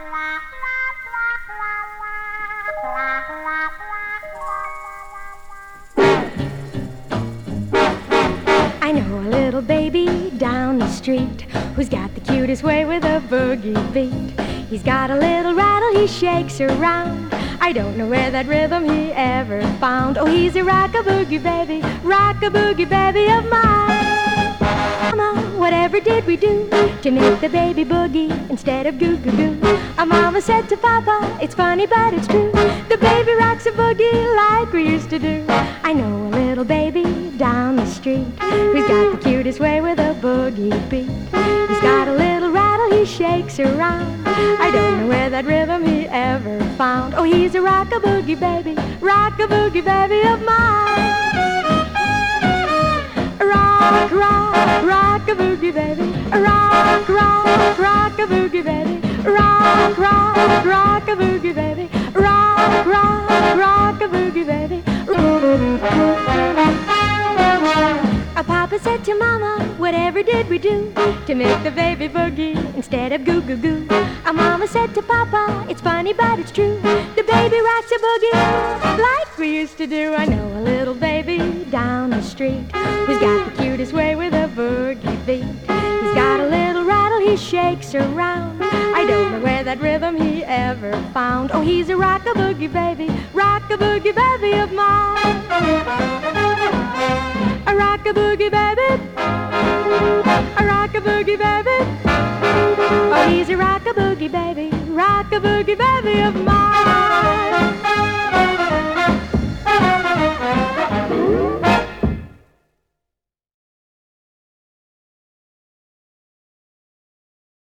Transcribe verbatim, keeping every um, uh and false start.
I know a little baby down the street who's got the cutest way with a boogie beat. He's got a little rattle he shakes around. I don't know where that rhythm he ever found. Oh, he's a rock-a-boogie baby, rock-a-boogie baby of mine. Mama, whatever did we do to make the baby boogie instead of goo-goo-goo? Our mama said to Papa, it's funny but it's true, the baby rocks a boogie like we used to do. I know a little baby down the street who's got the cutest way with a boogie beat. He's got a little rattle he shakes around. I don't know where that rhythm he ever found. Oh, he's a rock-a-boogie baby, rock-a-boogie baby of mine. Rock, rock, rock-a-boogie baby, rock, rock, rock-a-boogie baby, rock, rock, rock-a-boogie baby, rock, rock, rock-a-boogie baby. Our Papa said to Mama, whatever did we do to make the baby boogie instead of goo-goo-goo? Our Mama said to Papa, it's funny but it's true, the baby rocks a boogie like we used to do. I know a little baby down the street who's got the cutest way with a boogie beat. He's got a little rattle he shakes around. I don't know where that rhythm he ever found. Oh, he's a rock-a-boogie baby, rock-a-boogie baby of mine. A rock-a-boogie baby, a rock-a-boogie baby. Oh, he's a rock-a-boogie baby, rock-a-boogie baby of mine.